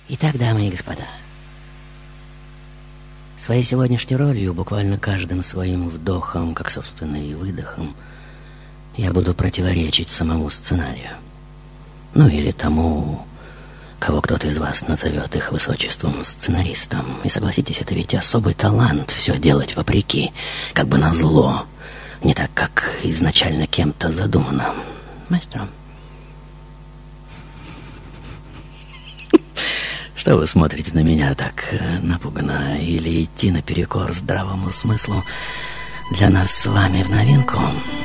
Итак, дамы и господа, своей сегодняшней ролью, буквально каждым своим вдохом, как, собственно, и выдохом, я буду противоречить самому сценарию. Ну, или тому, кого кто-то из вас назовет их высочеством сценаристом. И согласитесь, это ведь особый талант все делать вопреки, как бы назло, не так, как изначально кем-то задумано. Маэстро? Что вы смотрите на меня так напуганно? Или идти наперекор здравому смыслу для нас с вами в новинку?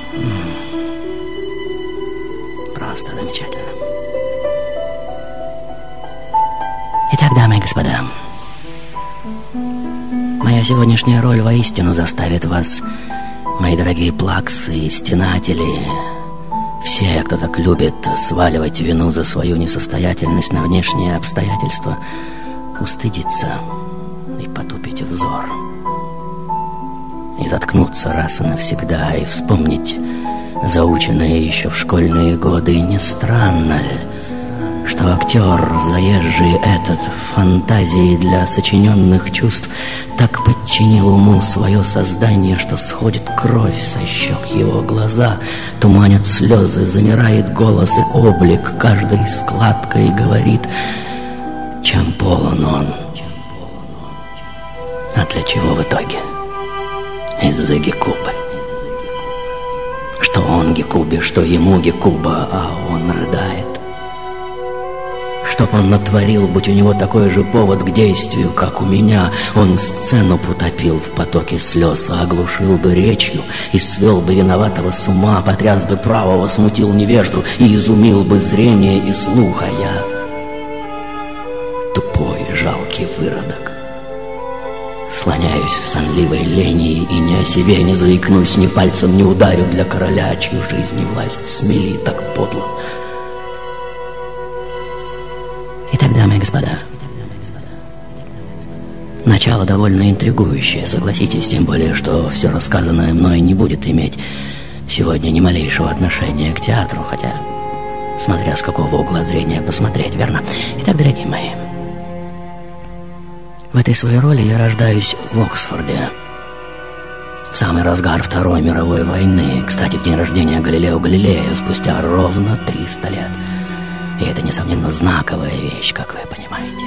Просто замечательно. Итак, дамы и господа, моя сегодняшняя роль воистину заставит вас, мои дорогие плаксы и стенатели, все, кто так любит сваливать вину за свою несостоятельность на внешние обстоятельства, устыдиться и потупить взор, и заткнуться раз и навсегда, и вспомнить заученное еще в школьные годы. И не странно ли, что актер, заезжий этот в фантазии для сочиненных чувств, так подчинил уму свое создание, что сходит кровь со щек его, глаза туманят слезы, замирает голос и облик каждой складкой, и говорит, чем полон он. А для чего в итоге? Из-за Гекубы. Что он Гекубе, что ему Гекуба, а он рыдает. Чтоб он натворил, будь у него такой же повод к действию, как у меня, он сцену потопил в потоке слез, оглушил бы речью и свел бы виноватого с ума, потряс бы правого, смутил невежду и изумил бы зрение и слух, а я тупой, жалкий выродок. Слоняюсь в сонливой лени и ни о себе не заикнусь, ни пальцем не ударю для короля, чью жизнь и власть смели так подло. Итак, дамы и господа, начало довольно интригующее, согласитесь, тем более, что все рассказанное мной не будет иметь сегодня ни малейшего отношения к театру, хотя, смотря с какого угла зрения посмотреть, верно? Итак, дорогие мои, в этой своей роли я рождаюсь в Оксфорде, в самый разгар Второй мировой войны, кстати, в день рождения Галилео Галилея, спустя ровно 300 лет. И это, несомненно, знаковая вещь, как вы понимаете.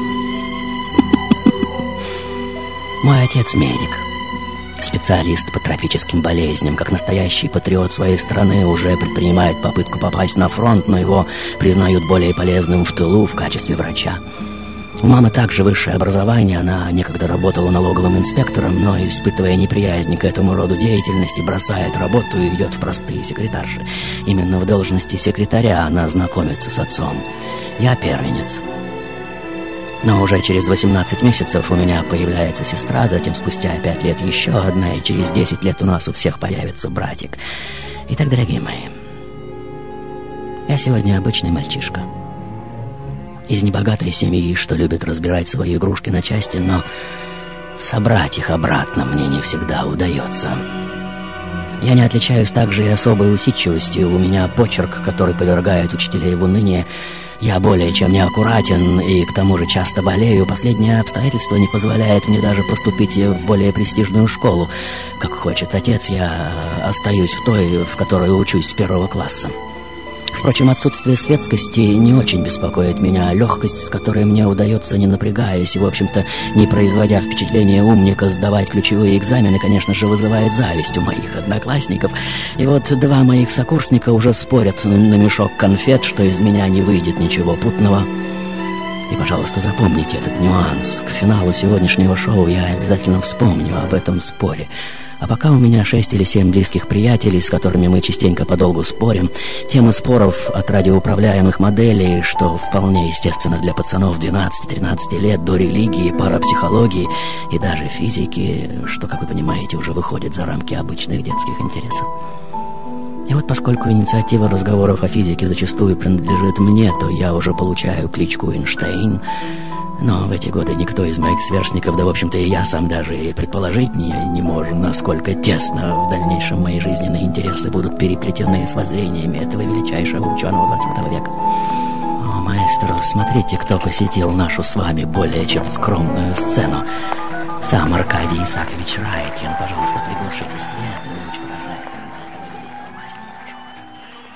Мой отец медик, специалист по тропическим болезням. Как настоящий патриот своей страны уже предпринимает попытку попасть на фронт, но его признают более полезным в тылу в качестве врача. У мамы также высшее образование, она некогда работала налоговым инспектором, но, испытывая неприязнь к этому роду деятельности, бросает работу и идет в простые секретарши. Именно в должности секретаря она знакомится с отцом. Я первенец. Но уже через 18 месяцев у меня появляется сестра, затем спустя 5 лет еще одна, и через 10 лет у нас у всех появится братик. Итак, дорогие мои, я сегодня обычный мальчишка. Из небогатой семьи, что любит разбирать свои игрушки на части, но собрать их обратно мне не всегда удается. Я не отличаюсь также и особой усидчивостью. У меня почерк, который повергает учителей в уныние. Я более чем неаккуратен и к тому же часто болею. Последнее обстоятельство не позволяет мне даже поступить в более престижную школу. Как хочет отец, я остаюсь в той, в которой учусь с 1 класса. Впрочем, отсутствие светскости не очень беспокоит меня. Легкость, с которой мне удается, не напрягаясь и, в общем-то, не производя впечатления умника, сдавать ключевые экзамены, конечно же, вызывает зависть у моих одноклассников. И вот 2 моих сокурсника уже спорят на мешок конфет, что из меня не выйдет ничего путного. И, пожалуйста, запомните этот нюанс. К финалу сегодняшнего шоу я обязательно вспомню об этом споре. А пока у меня 6 или 7 близких приятелей, с которыми мы частенько подолгу спорим. Темы споров от радиоуправляемых моделей, что вполне естественно для пацанов 12-13 лет, до религии, парапсихологии и даже физики, что, как вы понимаете, уже выходит за рамки обычных детских интересов. И вот поскольку инициатива разговоров о физике зачастую принадлежит мне, то я уже получаю кличку Эйнштейн. Но в эти годы никто из моих сверстников, да, в общем-то, и я сам даже и предположить не можем, насколько тесно в дальнейшем мои жизненные интересы будут переплетены с воззрениями этого величайшего ученого 20 века. О, маэстро, смотрите, кто посетил нашу с вами более чем скромную сцену. Сам Аркадий Исаакович Райкин. Пожалуйста, приглушите свет и луч прожектора на этого великого мастера. Прошу вас.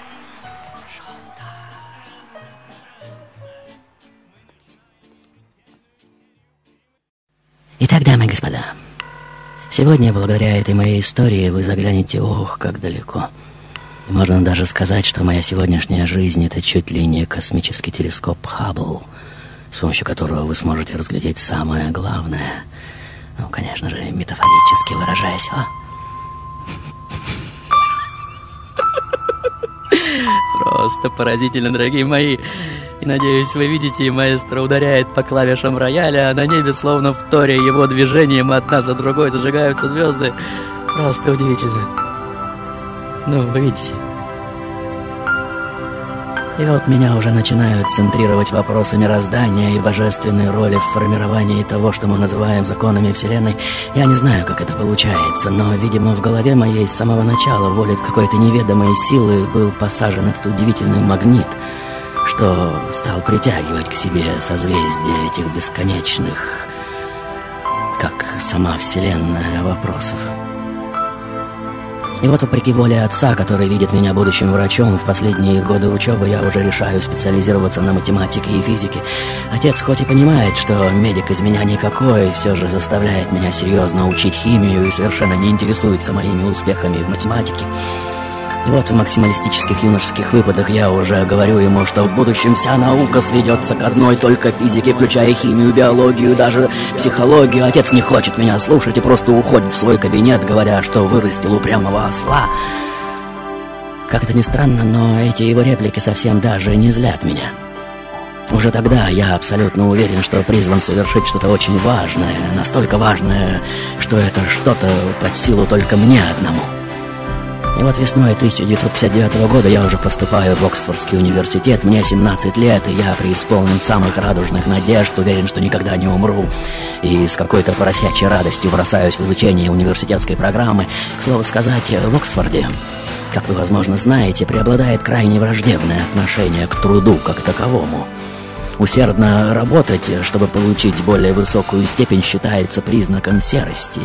Итак, дамы и господа, сегодня, благодаря этой моей истории, вы заглянете, ох, как далеко. И можно даже сказать, что моя сегодняшняя жизнь — это чуть ли не космический телескоп Хаббл, с помощью которого вы сможете разглядеть самое главное. Ну, конечно же, метафорически выражаясь. Просто поразительно, дорогие мои. И, надеюсь, вы видите, маэстро ударяет по клавишам рояля, а на небе, словно в торе его движением, одна за другой зажигаются звезды. Просто удивительно. Ну, вы видите. И вот меня уже начинают центрировать вопросы мироздания и божественной роли в формировании того, что мы называем законами Вселенной. Я не знаю, как это получается, но, видимо, в голове моей с самого начала волей какой-то неведомой силы был посажен этот удивительный магнит, что стал притягивать к себе созвездия этих бесконечных, как сама Вселенная, вопросов. И вот, вопреки воле отца, который видит меня будущим врачом, в последние годы учебы я уже решаю специализироваться на математике и физике. Отец хоть и понимает, что медик из меня никакой, все же заставляет меня серьезно учить химию и совершенно не интересуется моими успехами в математике. И вот в максималистических юношеских выпадах я уже говорю ему, что в будущем вся наука сведется к одной только физике, включая химию, биологию, даже психологию. Отец не хочет меня слушать и просто уходит в свой кабинет, говоря, что вырастил упрямого осла. Как это ни странно, но эти его реплики совсем даже не злят меня. Уже тогда я абсолютно уверен, что призван совершить что-то очень важное, настолько важное, что это что-то под силу только мне одному. И вот весной 1959 года я уже поступаю в Оксфордский университет, мне 17 лет, и я преисполнен самых радужных надежд, уверен, что никогда не умру. И с какой-то поросячьей радостью бросаюсь в изучение университетской программы. К слову сказать, в Оксфорде, как вы, возможно, знаете, преобладает крайне враждебное отношение к труду как таковому. Усердно работать, чтобы получить более высокую степень, считается признаком серости.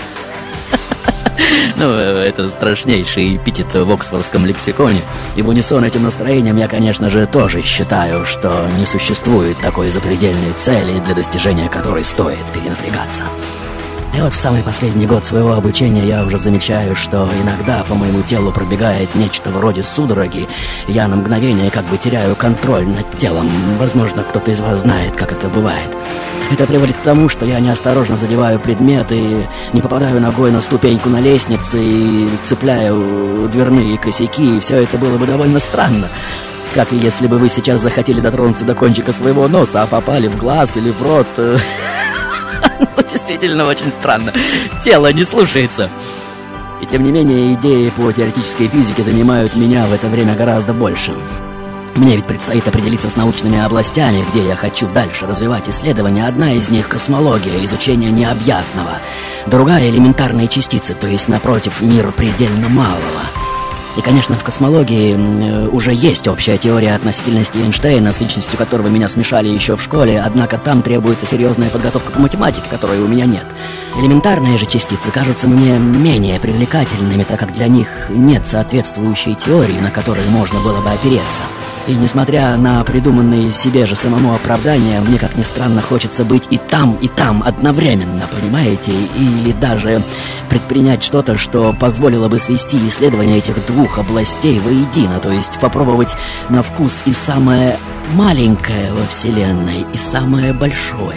Ну, это страшнейший эпитет в оксфордском лексиконе. И в унисон этим настроением я, конечно же, тоже считаю, что не существует такой запредельной цели, для достижения которой стоит перенапрягаться. И вот в самый последний год своего обучения я уже замечаю, что иногда по моему телу пробегает нечто вроде судороги. Я на мгновение как бы теряю контроль над телом. Возможно, кто-то из вас знает, как это бывает. Это приводит к тому, что я неосторожно задеваю предметы, не попадаю ногой на ступеньку на лестнице и цепляю дверные косяки. И все это было бы довольно странно. Как если бы вы сейчас захотели дотронуться до кончика своего носа, а попали в глаз или в рот. Действительно очень странно. Тело не слушается. И тем не менее, идеи по теоретической физике занимают меня в это время гораздо больше. Мне ведь предстоит определиться с научными областями, где я хочу дальше развивать исследования. Одна из них — космология, изучение необъятного. Другая — элементарные частицы, то есть, напротив, мир предельно малого. И, конечно, в космологии уже есть общая теория относительности Эйнштейна, с личностью которого меня смешали еще в школе, однако там требуется серьезная подготовка к математике, которой у меня нет. Элементарные же частицы кажутся мне менее привлекательными, так как для них нет соответствующей теории, на которую можно было бы опереться. И несмотря на придуманные себе же самому оправдания, мне, как ни странно, хочется быть и там одновременно, понимаете? Или даже предпринять что-то, что позволило бы свести исследования этих двух областей воедино, то есть попробовать на вкус и самое маленькое во Вселенной, и самое большое.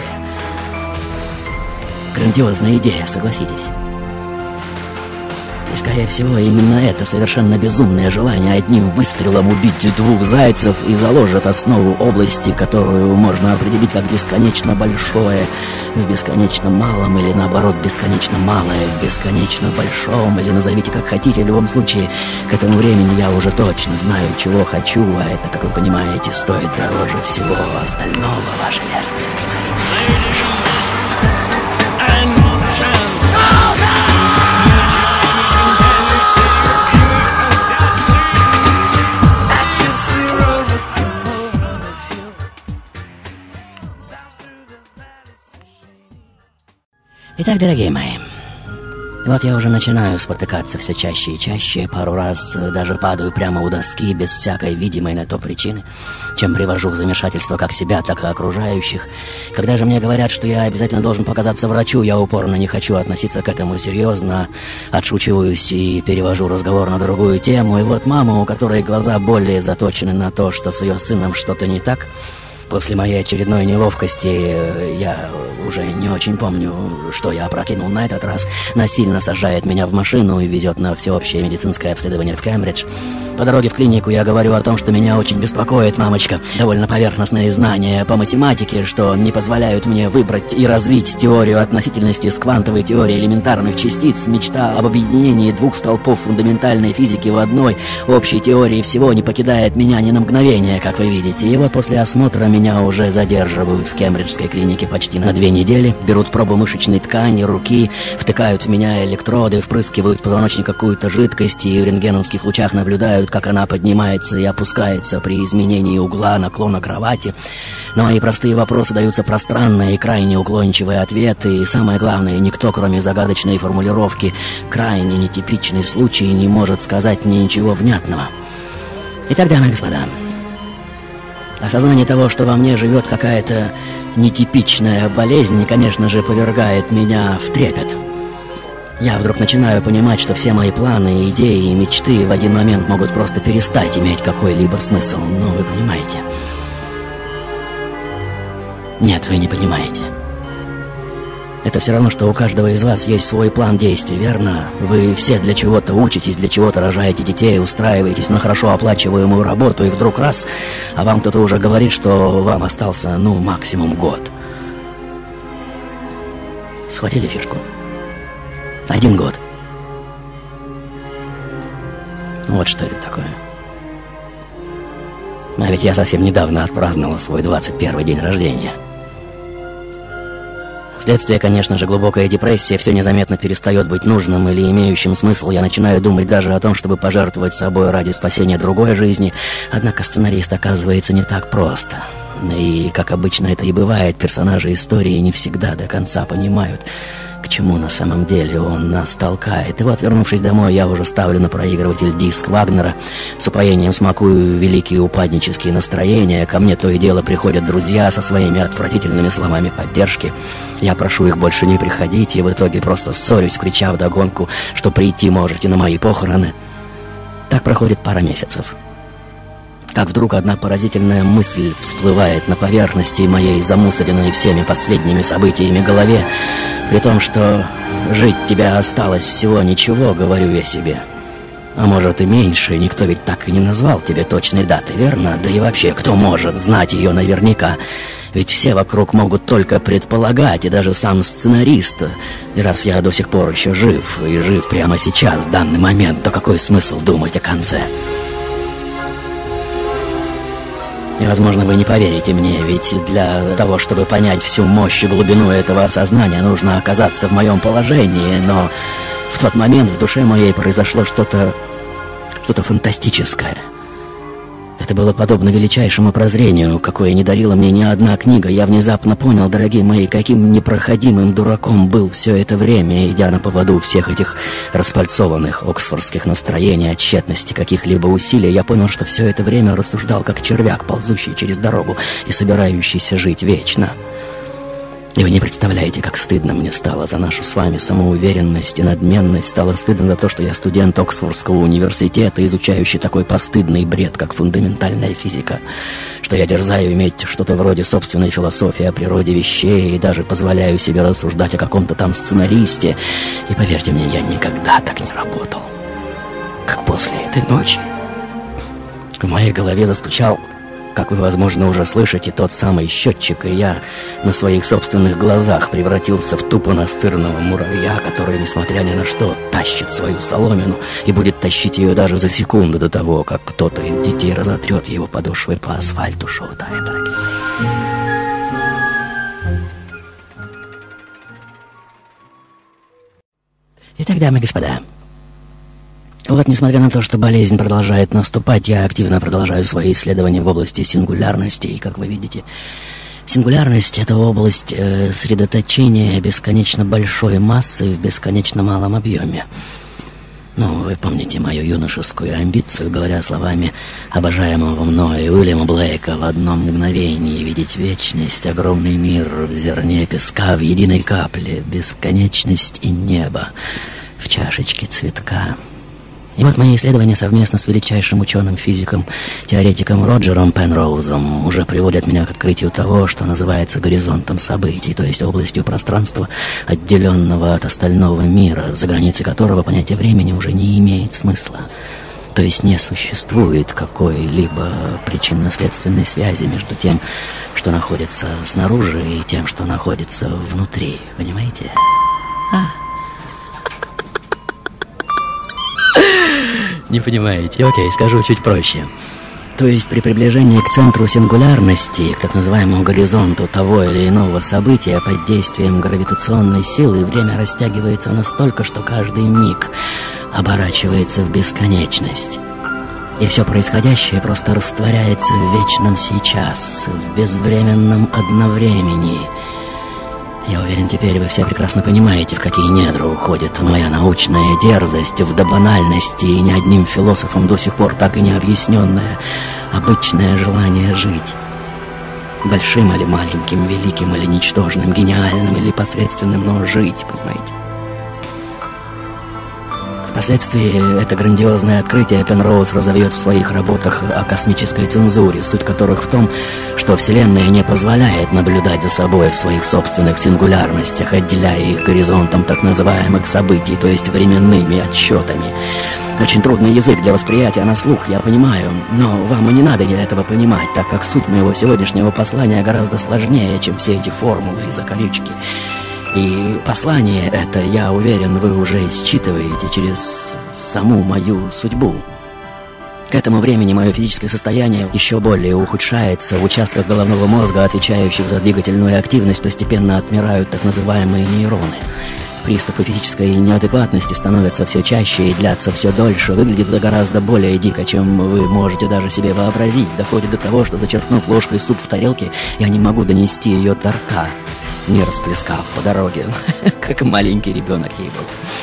Грандиозная идея, согласитесь? И, скорее всего, именно это совершенно безумное желание одним выстрелом убить двух зайцев и заложит основу области, которую можно определить как бесконечно большое в бесконечно малом, или наоборот, бесконечно малое в бесконечно большом, или назовите как хотите. В любом случае, к этому времени я уже точно знаю, чего хочу, а это, как вы понимаете, стоит дороже всего остального, ваша мерзость. Итак, дорогие мои, вот я уже начинаю спотыкаться все чаще и чаще, пару раз даже падаю прямо у доски без всякой видимой на то причины, чем привожу в замешательство как себя, так и окружающих. Когда же мне говорят, что я обязательно должен показаться врачу, я упорно не хочу относиться к этому серьезно, отшучиваюсь и перевожу разговор на другую тему. И вот мама, у которой глаза более заточены на то, что с ее сыном что-то не так, после моей очередной неловкости, я уже не очень помню, что я опрокинул на этот раз, насильно сажает меня в машину и везет на всеобщее медицинское обследование в Кембридж. По дороге в клинику я говорю о том, что меня очень беспокоит, мамочка, довольно поверхностные знания по математике, что не позволяют мне выбрать и развить теорию относительности с квантовой теорией элементарных частиц. Мечта об объединении двух столпов фундаментальной физики в одной общей теории всего не покидает меня ни на мгновение, как вы видите. И вот после осмотра меня уже задерживают в кембриджской клинике почти на 2 недели, берут пробу мышечной ткани, руки, втыкают в меня электроды, впрыскивают в позвоночник какую-то жидкость и в рентгеновских лучах наблюдают, как она поднимается и опускается при изменении угла наклона кровати. Но мои простые вопросы даются пространные и крайне уклончивые ответы, и самое главное, никто, кроме загадочной формулировки «крайне нетипичный случай», не может сказать мне ничего внятного. Итак, дамы и господа, осознание того, что во мне живет какая-то нетипичная болезнь, конечно же, повергает меня в трепет. Я вдруг начинаю понимать, что все мои планы, идеи и мечты в один момент могут просто перестать иметь какой-либо смысл. Ну, вы понимаете? Нет, вы не понимаете. Это все равно, что у каждого из вас есть свой план действий, верно? Вы все для чего-то учитесь, для чего-то рожаете детей, устраиваетесь на хорошо оплачиваемую работу, и вдруг раз, а вам кто-то уже говорит, что вам остался, максимум год. Схватили фишку? 1 год. Вот что это такое. А ведь я совсем недавно отпраздновал свой 21-й день рождения. Следствие, конечно же, глубокая депрессия, все незаметно перестает быть нужным или имеющим смысл. Я начинаю думать даже о том, чтобы пожертвовать собой ради спасения другой жизни. Однако сценарист оказывается не так просто. И, как обычно это и бывает, персонажи истории не всегда до конца понимают, к чему на самом деле он нас толкает. И вот, вернувшись домой, я уже ставлю на проигрыватель диск Вагнера, с упоением смакую великие упаднические настроения. Ко мне то и дело приходят друзья со своими отвратительными словами поддержки. Я прошу их больше не приходить, и в итоге просто ссорюсь, крича вдогонку, что прийти можете на мои похороны. Так проходит пара месяцев. Как вдруг одна поразительная мысль всплывает на поверхности моей замусоренной всеми последними событиями голове, при том, что жить тебе осталось всего ничего, говорю я себе. А может и меньше, никто ведь так и не назвал тебе точной даты, верно? Да и вообще, кто может знать ее наверняка? Ведь все вокруг могут только предполагать, и даже сам сценарист. И раз я до сих пор еще жив, и жив прямо сейчас, в данный момент, то какой смысл думать о конце? И, возможно, вы не поверите мне, ведь для того, чтобы понять всю мощь и глубину этого осознания, нужно оказаться в моем положении. Но в тот момент в душе моей произошло что-то фантастическое. Это было подобно величайшему прозрению, какое не дарила мне ни одна книга. Я внезапно понял, дорогие мои, каким непроходимым дураком был все это время, идя на поводу всех этих распальцованных оксфордских настроений, о тщетности каких-либо усилий. Я понял, что все это время рассуждал как червяк, ползущий через дорогу и собирающийся жить вечно. И вы не представляете, как стыдно мне стало за нашу с вами самоуверенность и надменность. Стало стыдно за то, что я студент Оксфордского университета, изучающий такой постыдный бред, как фундаментальная физика. Что я дерзаю иметь что-то вроде собственной философии о природе вещей и даже позволяю себе рассуждать о каком-то там сценаристе. И поверьте мне, я никогда так не работал, как после этой ночи. В моей голове застучал, как вы, возможно, уже слышите, тот самый счетчик, и я на своих собственных глазах превратился в тупо настырного муравья, который, несмотря ни на что, тащит свою соломину и будет тащить ее даже за секунду до того, как кто-то из детей разотрет его подошвой по асфальту. Шоу-тайм, дорогие. Итак, дамы и господа, вот, несмотря на то, что болезнь продолжает наступать, я активно продолжаю свои исследования в области сингулярности, и, как вы видите, Сингулярность — это область средоточения бесконечно большой массы в бесконечно малом объеме. Ну, вы помните мою юношескую амбицию, говоря словами обожаемого мной Уильяма Блейка: в одном мгновении видеть вечность, огромный мир в зерне песка, в единой капле, бесконечность и небо в чашечке цветка. И вот мои исследования совместно с величайшим ученым-физиком, теоретиком Роджером Пенроузом уже приводят меня к открытию того, что называется горизонтом событий, то есть областью пространства, отделенного от остального мира, за границей которого понятие времени уже не имеет смысла. То есть не существует какой-либо причинно-следственной связи между тем, что находится снаружи, и тем, что находится внутри. Понимаете? Не понимаете? Окей, скажу чуть проще. То есть при приближении к центру сингулярности, к так называемому горизонту того или иного события, под действием гравитационной силы время растягивается настолько, что каждый миг оборачивается в бесконечность. И все происходящее просто растворяется в вечном сейчас, в безвременном одновремени. Я уверен, теперь вы все прекрасно понимаете, в какие недра уходит моя научная дерзость, в до банальности и ни одним философом до сих пор так и не объясненное обычное желание жить. Большим или маленьким, великим или ничтожным, гениальным или посредственным, но жить, понимаете? Впоследствии это грандиозное открытие Пенроуз разовьет в своих работах о космической цензуре, суть которых в том, что Вселенная не позволяет наблюдать за собой в своих собственных сингулярностях, отделяя их горизонтом так называемых событий, то есть временными отсчетами. Очень трудный язык для восприятия на слух, я понимаю, но вам и не надо этого понимать, так как суть моего сегодняшнего послания гораздо сложнее, чем все эти формулы и закорючки. И послание это, я уверен, вы уже считываете через саму мою судьбу. К этому времени мое физическое состояние еще более ухудшается. В участках головного мозга, отвечающих за двигательную активность, постепенно отмирают так называемые нейроны. Приступы физической неадекватности становятся все чаще и длятся все дольше. Выглядит это гораздо более дико, чем вы можете даже себе вообразить. Доходит до того, что, зачерпнув ложкой суп в тарелке, я не могу донести ее до рта, не расплескав по дороге, как маленький ребенок ей-богу.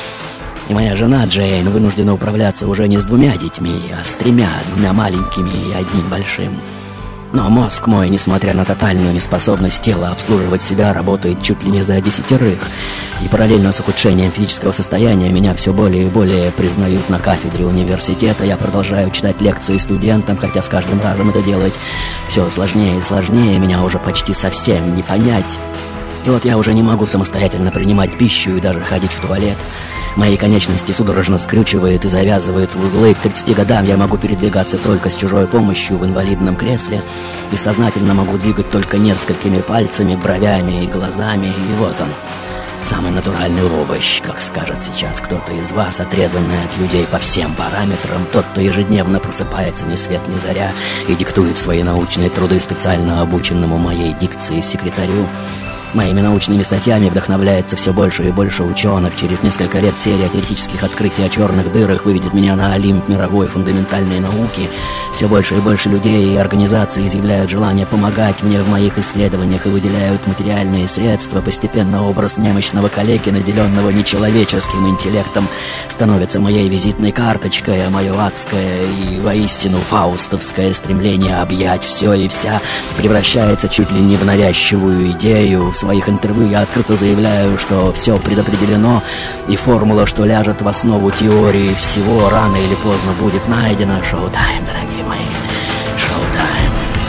И моя жена Джейн вынуждена управляться уже не с 2 детьми, а с 3, 2 маленькими и 1 большим. Но мозг мой, несмотря на тотальную неспособность тела обслуживать себя, работает чуть ли не за 10. И параллельно с ухудшением физического состояния меня все более и более признают на кафедре университета. Я продолжаю читать лекции студентам, хотя с каждым разом это делать все сложнее и сложнее. Меня уже почти совсем не понять. И вот я уже не могу самостоятельно принимать пищу и даже ходить в туалет. Мои конечности судорожно скрючивает и завязывает в узлы. К 30 годам я могу передвигаться только с чужой помощью в инвалидном кресле. И сознательно могу двигать только несколькими пальцами, бровями и глазами. И вот он, самый натуральный овощ, как скажет сейчас кто-то из вас, отрезанный от людей по всем параметрам. Тот, кто ежедневно просыпается ни свет ни заря и диктует свои научные труды специально обученному моей дикции секретарю. Моими научными статьями вдохновляется все больше и больше ученых. Через несколько лет серия теоретических открытий о черных дырах выведет меня на олимп мировой фундаментальной науки. Все больше и больше людей и организаций изъявляют желание помогать мне в моих исследованиях и выделяют материальные средства. Постепенно образ немощного калеки, наделенного нечеловеческим интеллектом, становится моей визитной карточкой, а мое адское и воистину фаустовское стремление объять все и вся превращается чуть ли не в навязчивую идею. В своих интервью я открыто заявляю, что все предопределено, и формула, что ляжет в основу теории всего, рано или поздно будет найдена. Шоу-тайм, дорогие мои. Шоу-тайм.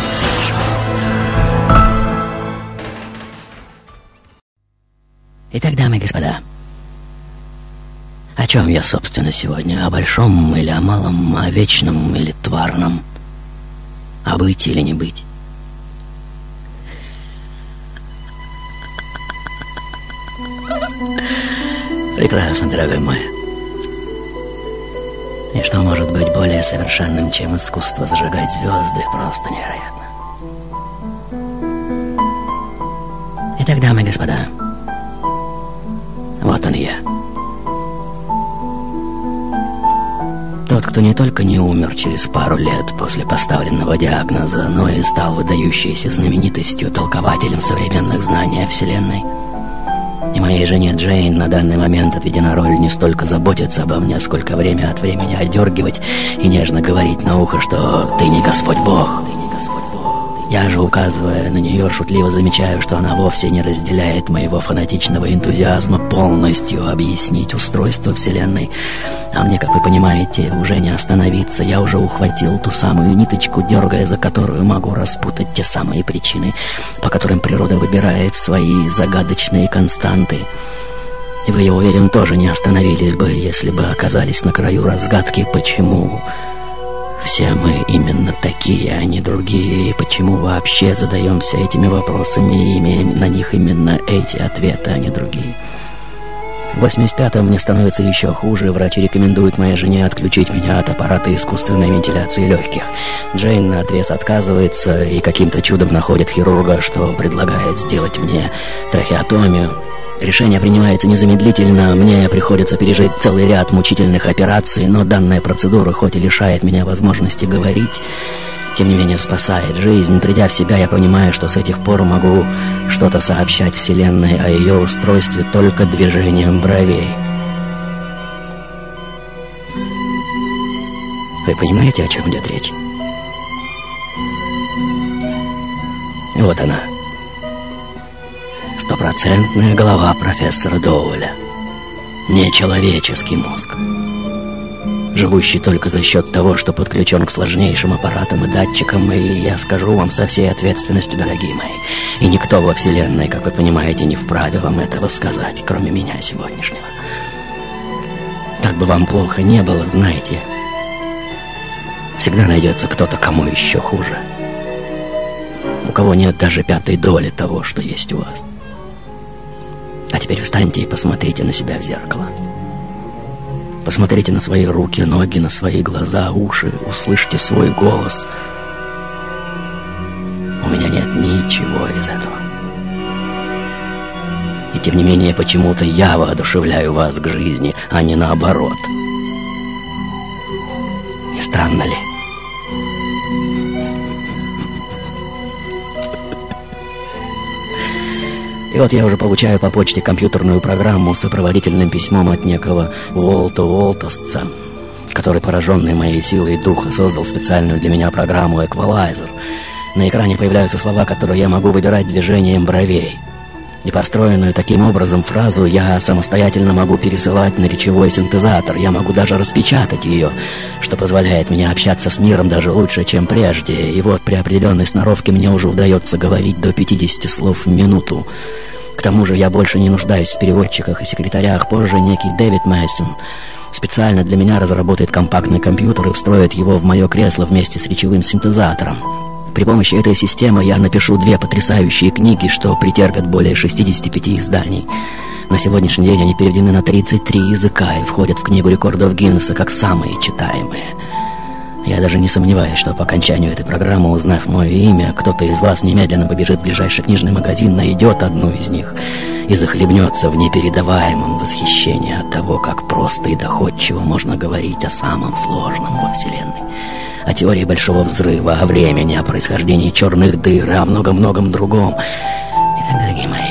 Итак, дамы и господа, о чем я, собственно, сегодня? О большом или о малом, о вечном или тварном? О быть или не быть? Прекрасно, дорогой мой. И что может быть более совершенным, чем искусство зажигать звезды? Просто невероятно. Итак, дамы и господа, вот он я. тот, кто не только не умер через пару лет после поставленного диагноза, но и стал выдающейся знаменитостью, толкователем современных знаний о Вселенной. И моей жене Джейн на данный момент отведена роль не столько заботиться обо мне, сколько время от времени одергивать и нежно говорить на ухо, что «ты не Господь Бог». Я же, указывая на нее, шутливо замечаю, что она вовсе не разделяет моего фанатичного энтузиазма полностью объяснить устройство Вселенной. А мне, как вы понимаете, уже не остановиться. Я уже ухватил ту самую ниточку, дергая за которую могу распутать те самые причины, по которым природа выбирает свои загадочные константы. И вы, я уверен, тоже не остановились бы, если бы оказались на краю разгадки, почему все мы именно такие, а не другие, и почему вообще задаемся этими вопросами и имеем на них именно эти ответы, а не другие. В 85-м мне становится еще хуже. Врачи рекомендуют моей жене отключить меня от аппарата искусственной вентиляции легких. Джейн наотрез отказывается и каким-то чудом находит хирурга, что предлагает сделать мне трахеотомию. Решение принимается незамедлительно, мне приходится пережить целый ряд мучительных операций, но данная процедура хоть и лишает меня возможности говорить, тем не менее спасает жизнь. Придя в себя, я понимаю, что с этих пор могу что-то сообщать Вселенной о ее устройстве только движением бровей. Вы понимаете, о чем идет речь? Вот она. Стопроцентная голова профессора Доуэля. Нечеловеческий мозг, живущий только за счет того, что подключен к сложнейшим аппаратам и датчикам. И я скажу вам со всей ответственностью, дорогие мои, и никто во Вселенной, как вы понимаете, не вправе вам этого сказать, кроме меня сегодняшнего. Как бы вам плохо не было, знаете, всегда найдется кто-то, кому еще хуже, у кого нет даже 1/5 доли того, что есть у вас. А теперь встаньте и посмотрите на себя в зеркало. Посмотрите на свои руки, ноги, на свои глаза, уши, услышьте свой голос. У меня нет ничего из этого. И тем не менее, почему-то я воодушевляю вас к жизни, а не наоборот. Не странно ли? И вот я уже получаю по почте компьютерную программу с сопроводительным письмом от некого Уолта Уолтосца, который, пораженный моей силой духа, создал специальную для меня программу «Эквалайзер». На экране появляются слова, которые я могу выбирать движением бровей. И построенную таким образом фразу я самостоятельно могу пересылать на речевой синтезатор. Я могу даже распечатать ее, что позволяет мне общаться с миром даже лучше, чем прежде. И вот при определенной сноровке мне уже удается говорить до 50 слов в минуту. К тому же я больше не нуждаюсь в переводчиках и секретарях. Позже некий Дэвид Мэйсон специально для меня разработает компактный компьютер и встроит его в мое кресло вместе с речевым синтезатором. При помощи этой системы я напишу 2 потрясающие книги, что претерпят более 65 изданий. На сегодняшний день они переведены на 33 языка и входят в книгу рекордов Гиннесса как самые читаемые. Я даже не сомневаюсь, что по окончанию этой программы, узнав мое имя, кто-то из вас немедленно побежит в ближайший книжный магазин, найдет одну из них и захлебнется в непередаваемом восхищении от того, как просто и доходчиво можно говорить о самом сложном во Вселенной. О теории Большого Взрыва, о времени, о происхождении черных дыр, о многом-многом другом. Итак, дорогие мои,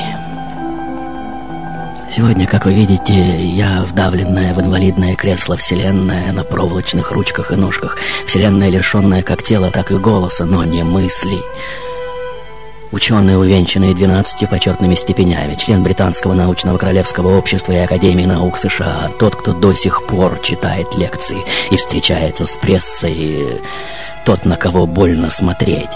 сегодня, как вы видите, я вдавленная в инвалидное кресло, Вселенная на проволочных ручках и ножках, Вселенная, лишенная как тела, так и голоса, но не мыслей. Ученый, увенчанный 12 почетными степенями, член Британского научного королевского общества и Академии наук США, тот, кто до сих пор читает лекции и встречается с прессой, тот, на кого больно смотреть.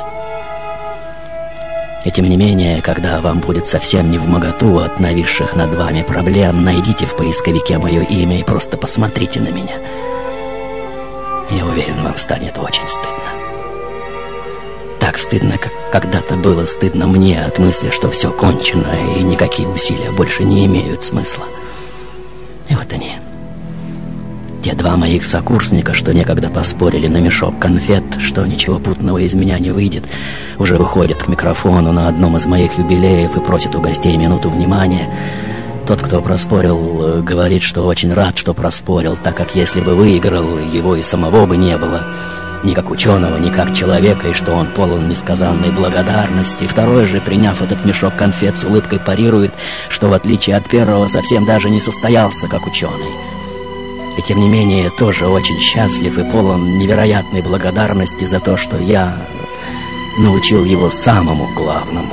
И тем не менее, когда вам будет совсем невмоготу от нависших над вами проблем, найдите в поисковике мое имя и просто посмотрите на меня. Я уверен, вам станет очень стыдно. Так стыдно, как когда-то было стыдно мне от мысли, что все кончено и никакие усилия больше не имеют смысла. И вот они, те 2 моих сокурсника, что некогда поспорили на мешок конфет, что ничего путного из меня не выйдет, уже выходят к микрофону на одном из моих юбилеев и просят у гостей минуту внимания. Тот, кто проспорил, говорит, что очень рад, что проспорил, так как если бы выиграл, его и самого бы не было. Ни как ученого, ни как человека, и что он полон несказанной благодарности. Второй же, приняв этот мешок конфет, с улыбкой парирует, что в отличие от первого совсем даже не состоялся как ученый. И тем не менее тоже очень счастлив и полон невероятной благодарности за то, что я научил его самому главному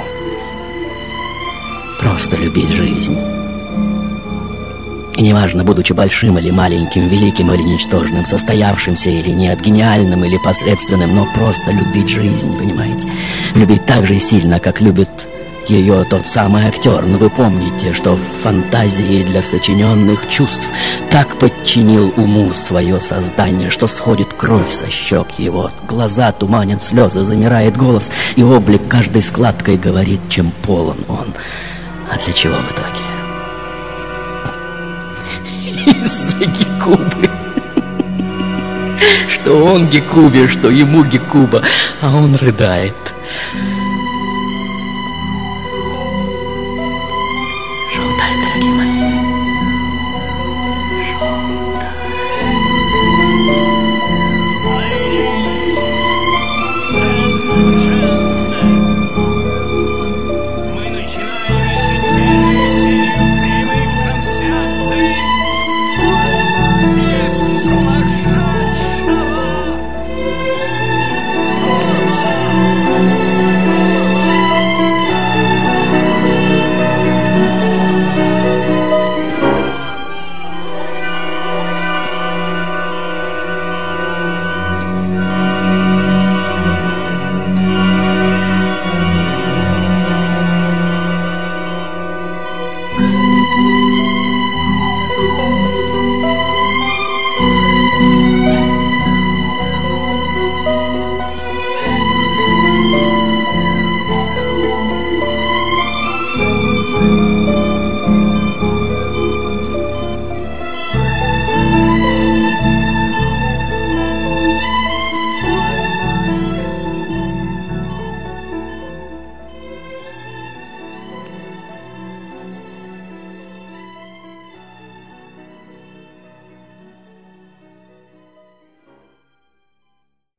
— просто любить жизнь. И неважно, будучи большим или маленьким, великим или ничтожным, состоявшимся или нет, гениальным или посредственным, но просто любить жизнь, понимаете? Любить так же сильно, как любит ее тот самый актер. Но вы помните, что в фантазии для сочиненных чувств так подчинил уму свое создание, что сходит кровь со щек его, глаза туманят слезы, замирает голос, и облик каждой складкой говорит, чем полон он. А для чего в итоге? Из-за Гекубы. Что он Гекубе, что ему Гекуба, а он рыдает.